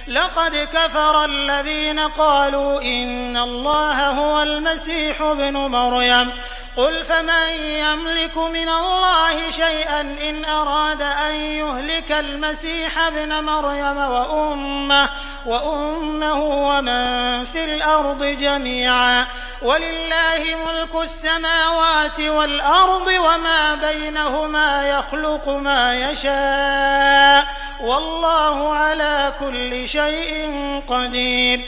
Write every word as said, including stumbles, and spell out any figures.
لقد كفر الذين قالوا إن الله هو المسيح ابن مريم قل فمن يملك من الله شيئا إن أراد أن يهلك المسيح ابن مريم وأمه, وأمه ومن في الأرض جميعا ولله ملك السماوات والأرض وما بينهما يخلق ما يشاء والله على كل شيء قدير